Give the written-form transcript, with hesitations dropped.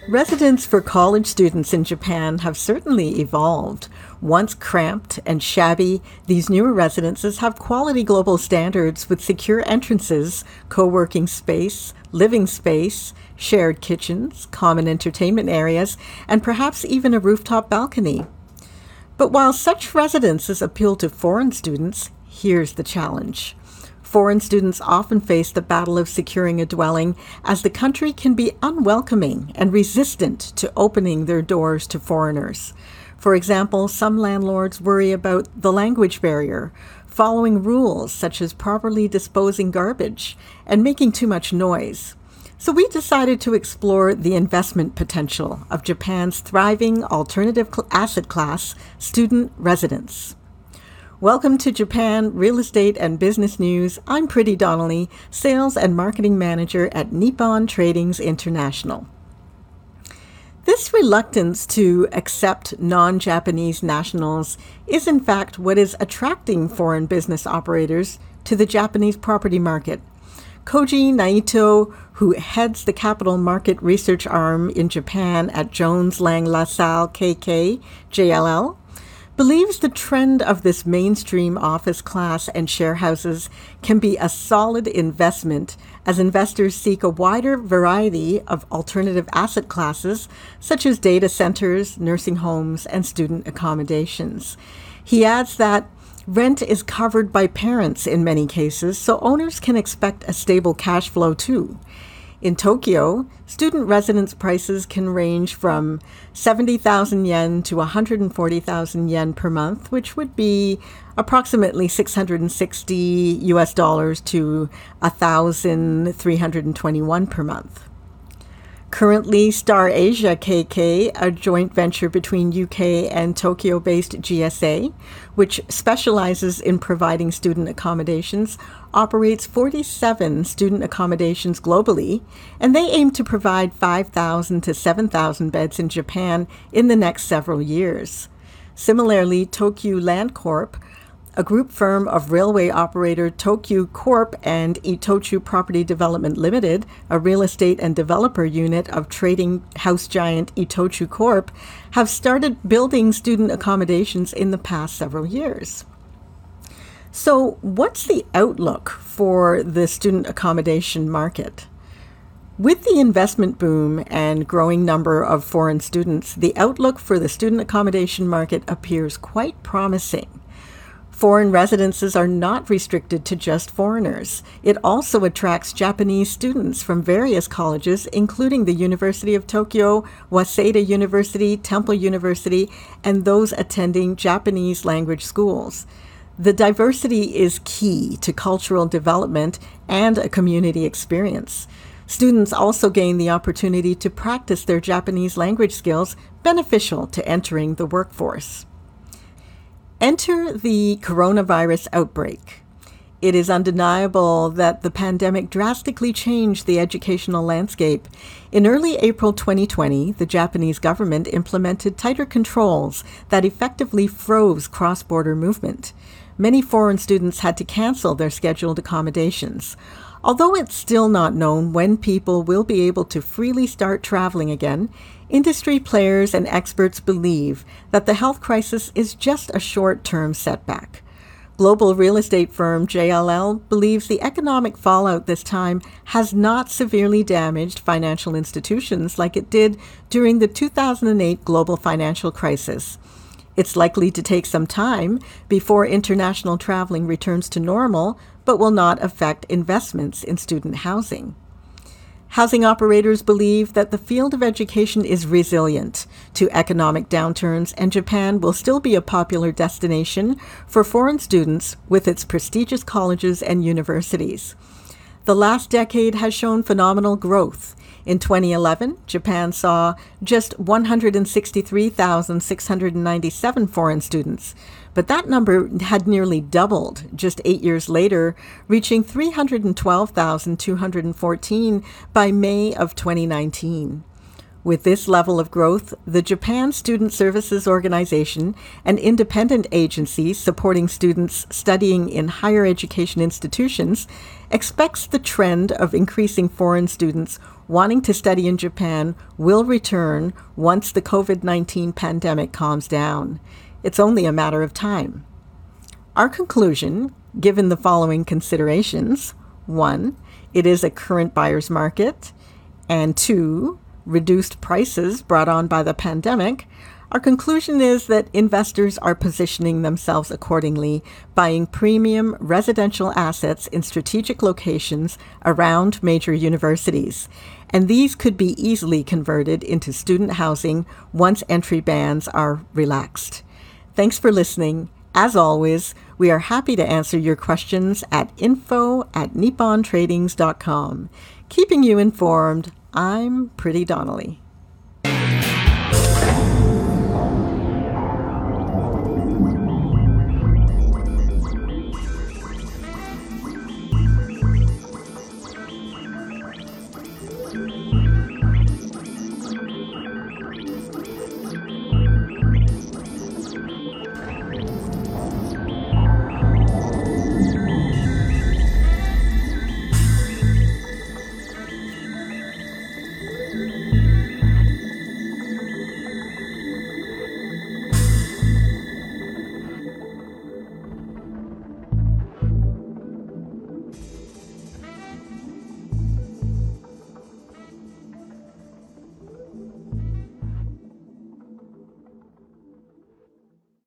Residence for college students in Japan have certainly evolved. Once cramped and shabby, these newer residences have quality global standards with secure entrances, co-working space, living space, shared kitchens, common entertainment areas, and perhaps even a rooftop balcony. But while such residences appeal to foreign students, here's the challenge. Foreign students often face the battle of securing a dwelling, as the country can be unwelcoming and resistant to opening their doors to foreigners. For example, some landlords worry about the language barrier, following rules such as properly disposing garbage, and making too much noise. So we decided to explore the investment potential of Japan's thriving alternative asset class, student residence. Welcome to Japan Real Estate and Business News. I'm Priti Donnelly, Sales and Marketing Manager at Nippon Tradings International. This reluctance to accept non-Japanese nationals is in fact what is attracting foreign business operators to the Japanese property market. Koji Naito, who heads the capital market research arm in Japan at Jones Lang LaSalle KK JLL, believes the trend of this mainstream office class and share houses can be a solid investment as investors seek a wider variety of alternative asset classes such as data centers, nursing homes, and student accommodations. He adds that rent is covered by parents in many cases, so owners can expect a stable cash flow too. In Tokyo, student residence prices can range from 70,000 yen to 140,000 yen per month, which would be approximately $660 to 1,321 per month. Currently, Star Asia KK, a joint venture between UK and Tokyo-based GSA, which specializes in providing student accommodations, operates 47 student accommodations globally, and they aim to provide 5,000 to 7,000 beds in Japan in the next several years. Similarly, Tokyu Land Corp, a group firm of railway operator Tokyu Corp and Itochu Property Development Limited, a real estate and developer unit of trading house giant Itochu Corp, have started building student accommodations in the past several years. So, what's the outlook for the student accommodation market? With the investment boom and growing number of foreign students, the outlook for the student accommodation market appears quite promising. Foreign residences are not restricted to just foreigners. It also attracts Japanese students from various colleges, including the University of Tokyo, Waseda University, Temple University, and those attending Japanese language schools. The diversity is key to cultural development and a community experience. Students also gain the opportunity to practice their Japanese language skills, beneficial to entering the workforce. Enter the coronavirus outbreak. It is undeniable that the pandemic drastically changed the educational landscape. In early April 2020, the Japanese government implemented tighter controls that effectively froze cross-border movement. Many foreign students had to cancel their scheduled accommodations. Although it's still not known when people will be able to freely start traveling again, industry players and experts believe that the health crisis is just a short-term setback. Global real estate firm JLL believes the economic fallout this time has not severely damaged financial institutions like it did during the 2008 global financial crisis. It's likely to take some time before international traveling returns to normal, but will not affect investments in student housing. Housing operators believe that the field of education is resilient to economic downturns, and Japan will still be a popular destination for foreign students with its prestigious colleges and universities. The last decade has shown phenomenal growth. In 2011, Japan saw just 163,697 foreign students, but that number had nearly doubled just 8 years later, reaching 312,214 by May of 2019. With this level of growth, the Japan Student Services Organization, an independent agency supporting students studying in higher education institutions, expects the trend of increasing foreign students wanting to study in Japan will return once the COVID-19 pandemic calms down. It's only a matter of time. Our conclusion, given the following considerations: 1, it is a current buyer's market, and 2, reduced prices brought on by the pandemic, our conclusion is that investors are positioning themselves accordingly, buying premium residential assets in strategic locations around major universities. And these could be easily converted into student housing once entry bans are relaxed. Thanks for listening. As always, we are happy to answer your questions at info@nippontradings.com. Keeping you informed, I'm Pretty Donnelly.